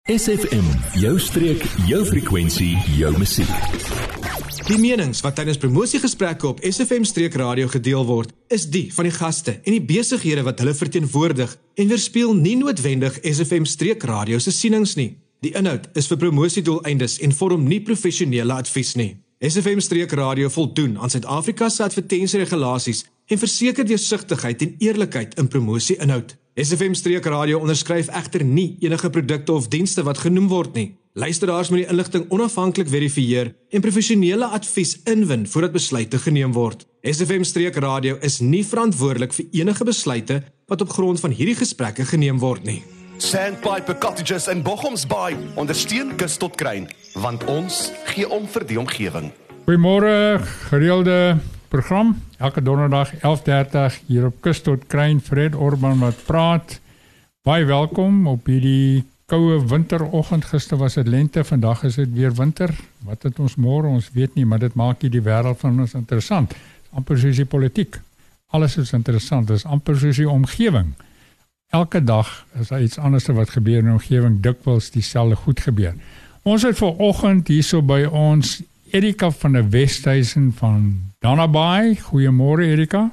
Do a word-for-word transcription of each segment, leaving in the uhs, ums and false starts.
S F M, jou streek, jou frekwensie, jou musiek. Die menings wat tydens promosiegesprekke op S F M Streek Radio gedeel word, is die van die gaste en die besighede wat hulle verteenwoordig en weerspieël nie noodwendig S F M Streek Radio se sienings nie. Die inhoud is vir promosiedoeleindes en vorm nie professionele advies nie. S F M Streek Radio voldoen aan Suid-Afrika se advertensieregulasies en verseker deursigtigheid en eerlikheid in promosie-inhoud. S F M Streek Radio onderskryf egter nie enige produkte of dienste wat genoem word nie. Luisteraars moet die inligting onafhanklik verifieer en professionele advies inwin voordat besluite geneem word. S F M Streek Radio is nie verantwoordelik vir enige besluite wat op grond van hierdie gesprekke geneem word nie. Sandpiper Cottages in Bochumsbaai ondersteun kus tot kruin, want ons gee om vir die omgewing. Goeiemôre, gereelde program, elke donderdag elf dertig hier op Kus tot Kruin, Fred Orban wat praat. Baie welkom op hierdie koue winteroggend. Gister was dit lente, vandag is dit weer winter. Wat het ons môre, ons weet nie, maar dit maak hier die wêreld van ons interessant. Amper soos die politiek. Alles is interessant, dit is amper soos die omgewing. Elke dag is daar iets anders wat gebeur in die omgewing, dikwels dieselfde goed gebeur. Ons het vanoggend hierso by ons Erika van der Westhuizen van Danabaai. Goeiemôre Erika.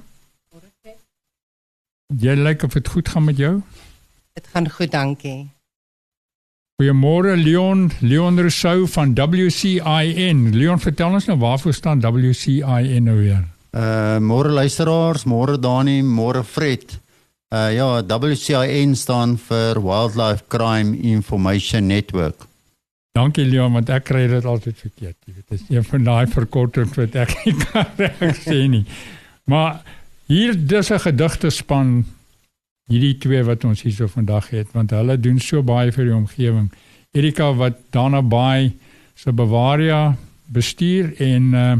Jy lyk of het goed gaan met jou? Het gaan goed, dankie. Goeiemôre Leon, Leon Rousseau van W C I N. Leon, vertel ons nou waarvoor staan W C I N nou weer? Uh, môre luisteraars, môre Dani, môre Fred. Uh, ja, W C I N staan vir Wildlife Crime Information Network. Dankie Leon, want ek kry dit altyd verkeerd. Dit is een van die verkortings wat ek nie kan reg sê nie. Maar hier dis 'n gedigtespan, hierdie twee wat ons hier so vandag het, want hulle doen so baie vir die omgewing. Erika wat Danabaai se Bavaria bestuur en uh,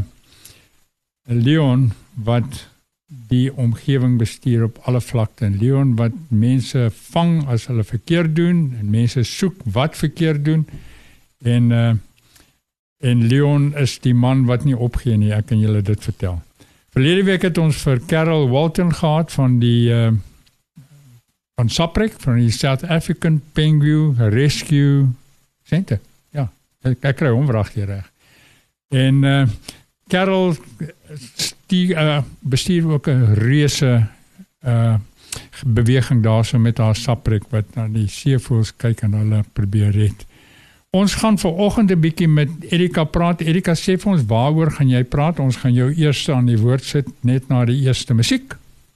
Leon wat die omgewing bestuur op alle vlakte. En Leon wat mense vang as hulle verkeerd doen en mense soek wat verkeerd doen. En, uh, en Leon is die man wat nie opgee nie, ek kan julle dit vertel. Verlede week het ons vir Carol Walton gehad van die uh, van SAPREC, van die South African Penguin Rescue Center. Ja, ek, ek kry omwrag hier reg. En uh, Carol die, uh, bestuur ook 'n reuse uh, beweging daarso met haar SAPREC wat na die seevoëls kyk en hulle probeer red. Ons gaan vanoggend 'n bietjie met Erika praat. Erika, sê vir ons waaroor gaan jy praat? Ons gaan jou eers aan die woord sit net na die eerste musiek.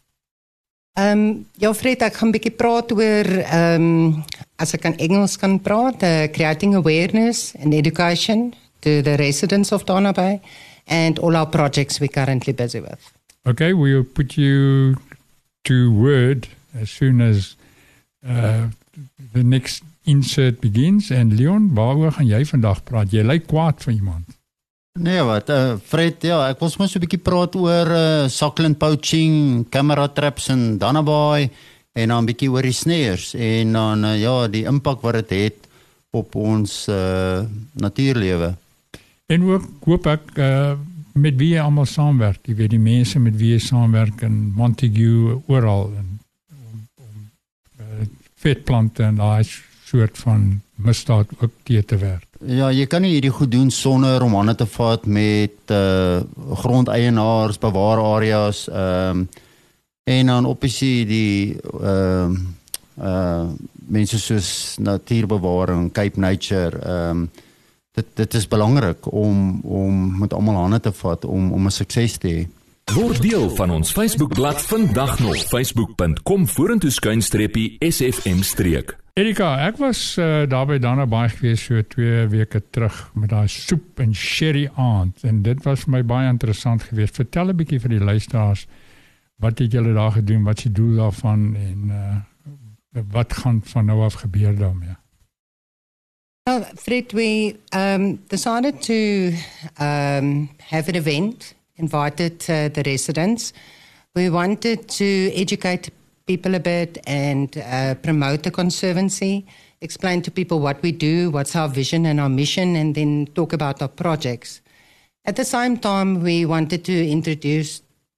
Um, ja Fred, ek gaan 'n bietjie praat oor, um, as ek in Engels kan praat, uh, creating awareness and education to the residents of Danabaai and all our projects we're currently busy with. Okay, we'll put you to word as soon as uh, the next insert begins. En Leon, waaroor gaan jy vandag praat? Jy lyk kwaad vir iemand. Nee wat, uh, Fred, ja, ek wil sommer so 'n bietjie praat oor uh, suckling poaching, camera traps in Danabaai en dan 'n bietjie oor die snares en dan uh, ja, die impak wat dit het op ons uh, natuurlewe. En ook hoop ek uh, met wie jy almal saamwerk. Jy weet die mense met wie jy saamwerk in Montague oral en om, om uh, vetplante en daai soort van misdaad ook te te werk. Ja, jy kan nie hierdie goed doen sonder om hande te vat met uh, grondeienaars, bewaarareas, um, en dan opsie die uh, uh, mense soos natuurbewaring, Cape Nature. Um, dit, dit is belangrik om, om met almal hande te vat om, om 'n sukses te hê. Word deel van ons Facebookblad vandag nog, facebook punt com vorentoe skuinstreepie S F M streek. Erika, ek was uh, daar by Danabaai gewees so twee weke terug met daai soep en sherry aand en dit was vir my baie interessant geweest. Vertel 'n bietjie vir die luisteraars, wat het julle daar gedoen, wat is die doel daarvan en uh, wat gaan van nou af gebeur daarmee? Well, Fred, we um, decided to um, have an event, invited uh, the residents. We wanted to educate people a bit and uh, promote the conservancy, explain to people what we do, what's our vision and our mission, and then talk about our projects. At the same time, we wanted to introduce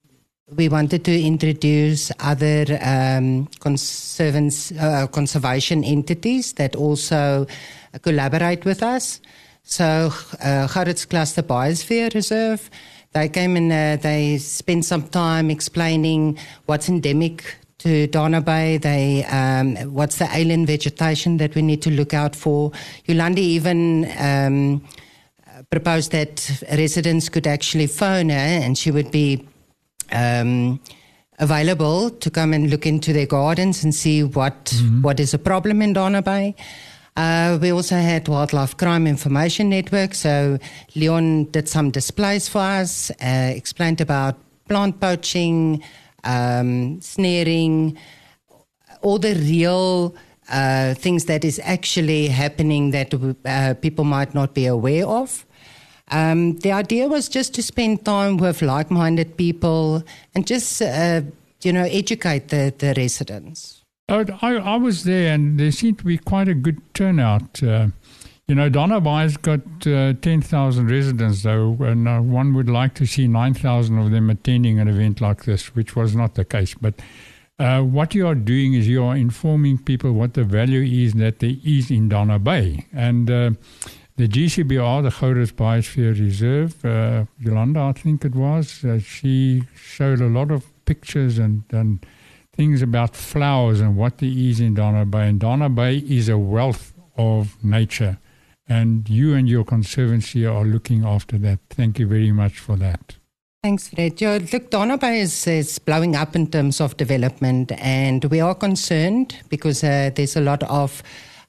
we wanted to introduce other um, conservance, uh, conservation entities that also collaborate with us. So, uh, Gerrits Cluster Biosphere Reserve, they came and uh, they spent some time explaining what's endemic to Dana Bay, they, um, what's the alien vegetation that we need to look out for. Yolandi even um, proposed that residents could actually phone her and she would be um, available to come and look into their gardens and see what, mm-hmm. what is a problem in Dana Bay. Uh, we also had Wildlife Crime Information Network, so Leon did some displays for us, uh, explained about plant poaching, um, snaring, all the real uh, things that is actually happening that uh, people might not be aware of. Um, the idea was just to spend time with like-minded people and just, uh, you know, educate the, the residents. I, I was there and there seemed to be quite a good turnout. Uh, you know, Dana Bay's got uh, ten thousand residents though, and uh, one would like to see nine thousand of them attending an event like this, which was not the case. But uh, what you are doing is you are informing people what the value is that there is in Dana Bay. And uh, the G C B R, the Gerrits Biosphere Reserve, uh, Yolanda, I think it was, uh, she showed a lot of pictures and, and things about flowers and what there is in Dana Bay. And Dana Bay is a wealth of nature. And you and your conservancy are looking after that. Thank you very much for that. Thanks, Fred. Yeah, look, Dana Bay is, is blowing up in terms of development, and we are concerned because uh, there's a lot of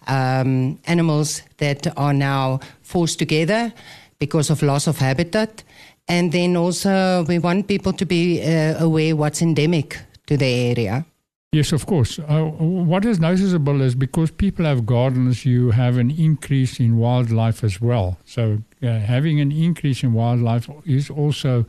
um, animals that are now forced together because of loss of habitat. And then also we want people to be uh, aware what's endemic to the area. Yes, of course. Uh, what is noticeable is because people have gardens, you have an increase in wildlife as well. So uh, having an increase in wildlife is also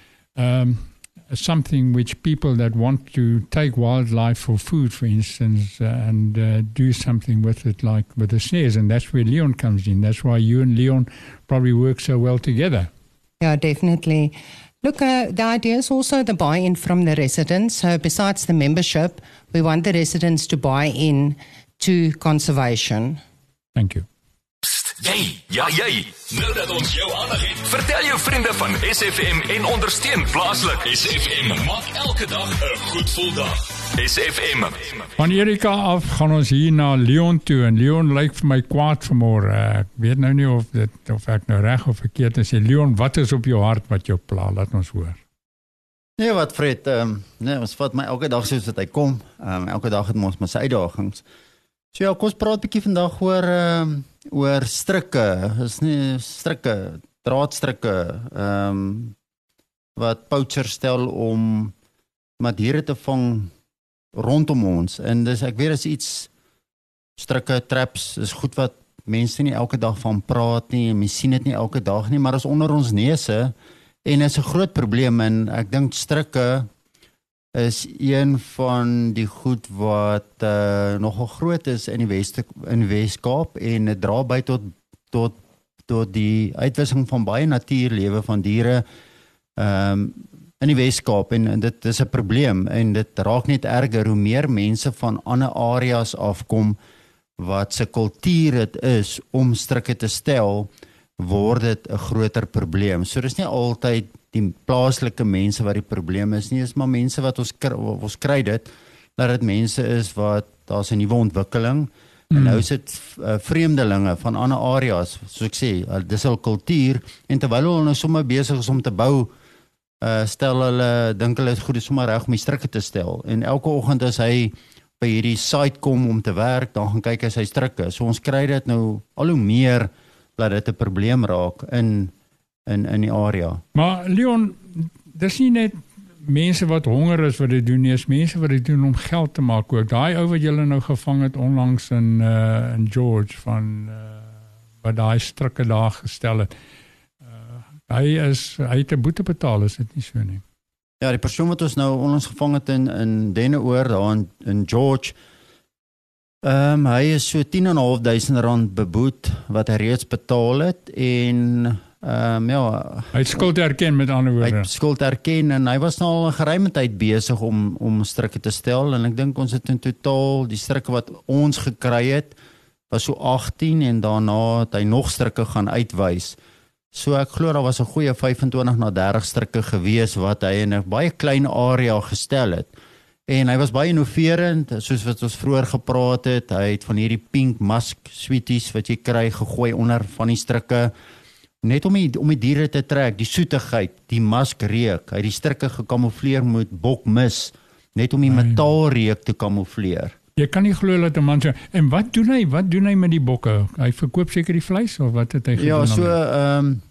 um, something which people that want to take wildlife for food, for instance, uh, and uh, do something with it, like with the snares, and that's where Leon comes in. That's why you and Leon probably work so well together. Yeah, definitely. Look, uh, the idea is also the buy-in from the residents. So besides the membership, we want the residents to buy in to conservation. Thank you. Psst, jy, ja jy, nou dat ons jou aandag het, vertel jou vriende van S F M en ondersteun plaaslik. S F M maak elke dag 'n goed gevoel dag. S F M. Van Erika af gaan ons hier na Leon toe, en Leon lyk vir my kwaad vanmôre. Ek weet nou nie of dit of ek nou reg of verkeerd is. Leon, wat is op jou hart wat jou pla? Laat ons hoor. Nee, wat Fred, um, nee, ons vat my elke dag soos dit hy kom. Um, elke dag het ons my uitdagings. So ja, kom ons praat 'n bietjie vandag oor um, oor strikke. Is nie strikke, draadstrikke, ehm um, wat poachers stel om maar diere te vang rondom ons. En dis ek weet is iets strikke, traps, is goed wat mense nie elke dag van praat nie, en mens sien dit nie elke dag nie, maar is onder ons neuse en is 'n groot probleem. En ek dink strikke is een van die goed wat uh, nogal groot is in die Weste, in die Weskaap, en dit dra by tot tot tot die uitwissing van baie natuurlewe van diere um, in die Weskaap, en, en dit is 'n probleem, en dit raak net erger hoe meer mense van ander areas afkom wat se kultuur dit is om strikke te stel, word dit 'n groter probleem. So dis nie altyd die plaaslike mense wat die probleem is nie, is maar mense wat ons kry, ons kry dit, dat dit mense is wat, daar's 'n nuwe ontwikkeling, mm. en nou is dit uh, vreemdelinge van ander areas, soos ek sê, uh, dis al kultuur, en terwyl hulle nou sommer besig is om te bou, uh, stel hulle, dink hulle het goed is sommer reg om die strikke te stel, en elke oggend as hy by hierdie site kom om te werk, dan gaan kyk as hy strikke, so ons kry dit nou al hoe meer, dat dit 'n probleem raak in in in die area. Maar Leon, dis nie net mense wat honger is wat dit doen nie, is mense wat dit doen om geld te maak ook. Daai ou wat julle nou gevang het onlangs in uh, in George van uh, wat daai strikke daar gestel het. Uh, hy is hy het 'n boete betaal, is dit nie so nie? Ja, die persoon wat ons nou onlangs gevang het in in Denneoor daar in, in George, Ehm um, hy is so tien en 'n half duisend rand beboet wat hy reeds betaal het, en ehm um, ja, Hy het skuld erken met ander hy woorde. het skuld erken en hy was nou al 'n geruime tyd besig om om strikke te stel en ek dink ons het in totaal die strikke wat ons gekry het was so agttien en daarna het hy nog strikke gaan uitwys. So ek glo daar was 'n goeie vyfentwintig na dertig strikke gewees wat hy in 'n baie klein area gestel het. En hy was baie innoverend, soos wat ons vroeër gepraat het. Hy het van hierdie pink musk sweeties wat jy kry gegooi onder van die strikke. Net om die, om die diere te trek, die soetigheid, die muskreuk. Hy het die strikke gekamoufleer met bokmis, net om die metaalreuk te kamoufleer. Jy kan nie glo dat 'n man so. En wat doen hy? Wat doen hy met die bokke? Hy verkoop seker die vleis of wat het hy gedoen? Ja, so ehm um,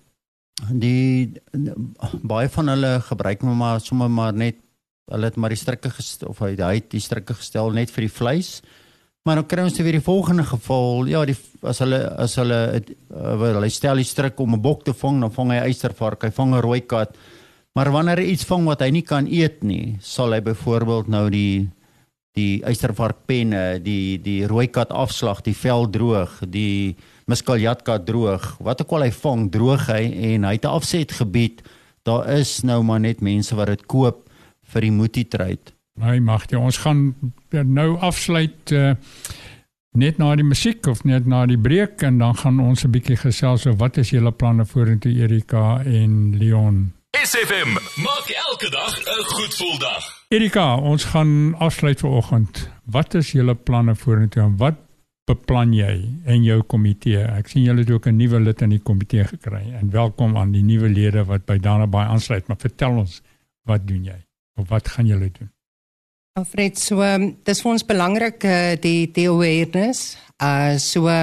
die baie van hulle gebruik maar sommer maar net hulle het maar die strikke gestel, of hy, hy het die strikke gestel net vir die vleis. Maar dan kry ons weer die volgende geval, ja, die, as hulle as hulle uh, hulle stel die strik om 'n bok te vang, dan vang hy eystervark, hy vang 'n rooi kat. Maar wanneer hy iets vang wat hy nie kan eet nie, sal hy byvoorbeeld nou die die eystervarkpenne, die die rooi kat afslag, die vel droog, die muskaljatkat droog. Wat ook al hy vang, droog hy en hy het 'n afsetgebied. Daar is nou maar net mense wat dit koop vir die moetietryd. Hy mag jy, ons gaan nou afsluit uh, net na die musiek of net na die breek en dan gaan ons 'n bietjie gesels oor wat is julle planne vorentoe Erika en Leon. S F M maak elke dag 'n goed gevoel dag. Erika, ons gaan afsluit vir oggend. Wat is julle planne vorentoe en wat beplan jy en jou komitee? Ek sien julle het ook 'n nuwe lid in die komitee gekry en welkom aan die nuwe lede wat by Dana Bay aansluit, maar vertel ons, wat doen jy? Of wat gaan julle doen? Fred, so um, dis vir ons belangrik uh, die die awareness. Uh, so uh,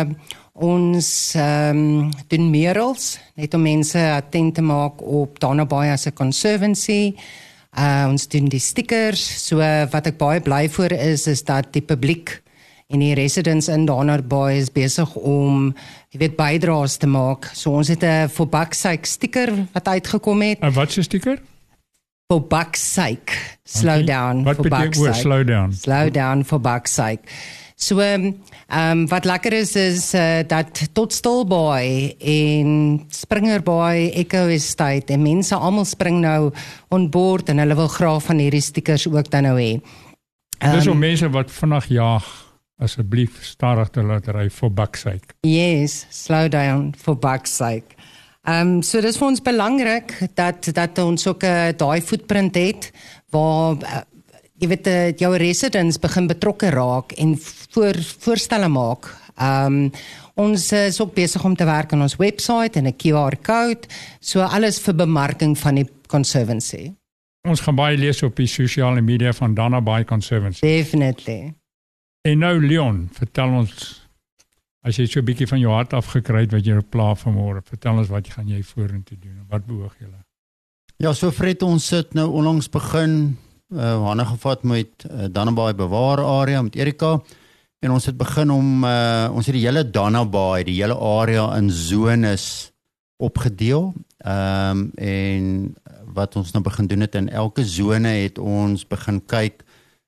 ons um, doen merels net om mense attent te maak op Dana Bay as 'n conservancy. Uh, ons doen die stickers. So uh, wat ek baie bly voor is is dat die publiek en die residents in Dana Bay is besig om jy weet bydraes te maak. So ons het 'n for buck's sake sticker wat uitgekom het. En wat is 'n sticker? For buck's sake. Slow Okay. down. Wat for beteken buck's oor sake. slow down? Slow down for buck's sake. So um, um, wat lekker is is uh, dat tot Stilbaai en Springerbaai Echo Estate en mense almal spring nou on board en hulle wil graag van hierdie stickers ook dan nou hê. Dis om mense wat vinnig jaag, asseblief stadig te laat ry vir buck's sake. Yes, slow down for buck's sake. Um, so dis vir ons belangrik dat dat ons ook 'n uh, daai footprint het waar uh, jy weet uh, jou residents begin betrokke raak en voor voorstelle maak. Um, ons is ook besig om te werk aan ons webwerf en 'n Q R code, so alles vir bemarking van die conservancy. Ons gaan baie lees op die sosiale media van Dana Bay Conservancy. Definitely. En nou Leon, vertel ons, as jy so 'n bietjie van jou hart afgekry het wat jy pla vanmôre, vertel ons wat gaan jy vorentoe doen en wat beoog julle? Ja, so Fred, ons sit nou onlangs begin uh, hande gevat met uh, Dana Bay bewaar area met Erika en ons het begin om uh, ons het die hele Dana Bay, die hele area in zones opgedeel. Ehm um, en wat ons nou begin doen het in elke zone het ons begin kyk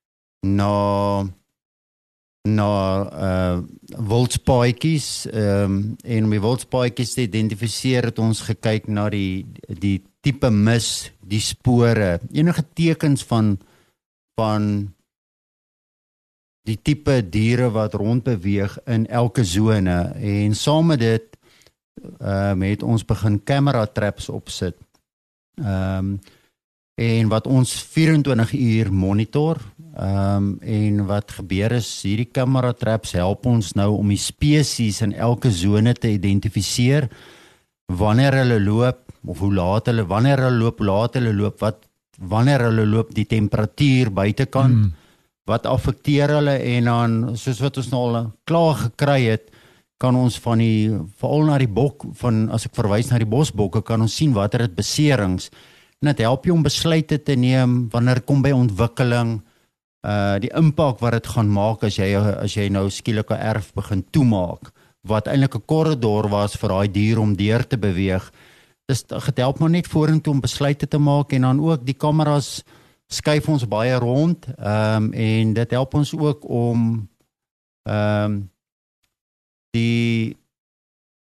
na na uh, wildspaadjies um, en om die wildspaadjies te identifiseer het ons gekyk na die die tipe mis, die spore, enige tekens van van die tipe diere wat rondbeweeg in elke zone en saam met dit um, het ons begin camera traps opsit. Um, en wat ons vyf-en-twintig uur monitor. Um, en wat gebeur is, hierdie camera traps help ons nou om die spesies in elke zone te identifiseer, wanneer hulle loop, of hoe laat hulle, wanneer hulle loop, hoe laat hulle loop, wat, wanneer hulle loop, die temperatuur buitekant, mm. wat affekteer hulle, en dan, soos wat ons nou al klaar gekry het, kan ons van die, veral na die bok, van, as ek verwys na die bosbokke, kan ons sien wat er het beserings, en het help jy om besluite te neem, wanneer het kom by ontwikkeling, Uh, die impak wat dit gaan maak as jy as jy nou skielike erf begin toemaak wat eintlik 'n korridor was vir daai dier om deur te beweeg. Dis dit help maar net vorentoe om besluite te maak en dan ook die kameras skuif ons baie rond um, en dit help ons ook om um, die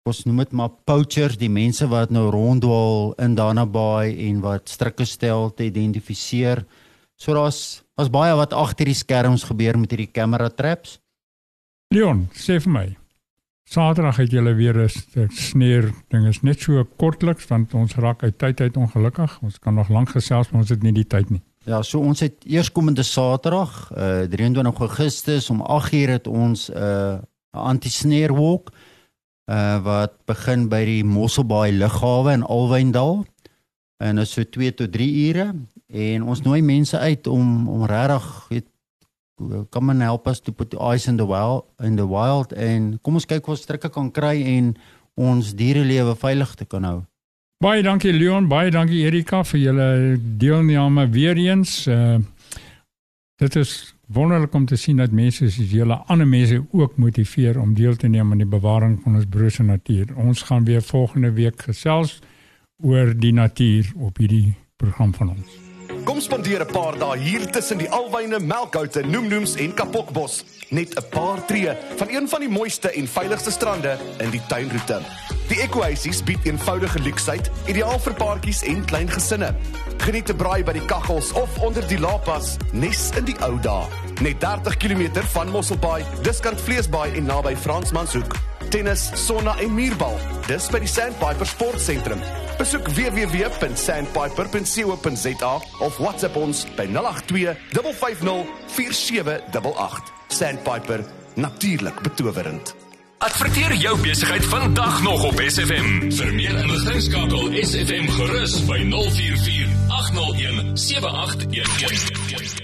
ons noem dit maar poachers, die mense wat nou ronddwaal in Dana Bay en wat strikke stel te identifiseer. So daar's was baie wat agter die skerms gebeur met hierdie camera traps. Leon, sê vir my, Saterdag het julle weer 'n sneer ding, is net so kortliks, want ons raak uit tyd uit ongelukkig, ons kan nog lank gesels, maar ons het nie die tyd nie. Ja, so ons het eerskomende Saterdag, uh, drie en twintig Augustus, om agt uur het ons 'n uh, anti-snare walk, uh, wat begin by die Mosselbaai Lughawe in Alwyndal, en is so twee tot drie ure, en ons nooi mense uit om, om regtig, weet, come and help us to put the ice in the wild, in the wild en kom ons kyk of ons strikke kan kry en ons dierelewe veilig te kan hou. Baie dankie Leon, baie dankie Erika vir julle deelname weer eens. Uh, dit is wonderlik om te sien dat mense soos julle ander mense ook motiveer om deel te neem aan die bewaring van ons broerse natuur. Ons gaan weer volgende week gesels oor die natuur op hierdie program van ons. Kom spandeer 'n paar dae hier tussen die alwyne, melkhoute, noemnoems en kapokbos. Net 'n paar tree van een van die mooiste en veiligste strande in die tuinroete. Die Eco-huisies bied eenvoudige luksheid, ideaal vir paartjies en klein gesinne. Geniet 'n braai by die kaggels of onder die lapas, nes in die ou dae. Net dertig kilometer van Mosselbaai, Diskant Vleesbaai en naby Fransmanshoek. Tennis, sonna en muurbal, dis by die Sandpiper Sportsentrum. Besoek w w w punt sandpiper punt co punt z a of WhatsApp ons by nul agt twee vyf vyf nul vier sewe agt agt. Sandpiper, natuurlik betowerend. Adverteer jou besigheid vandag nog op S F M. Vir meer inligting skakel S F M gerus by nul vier vier agt nul een sewe agt een een.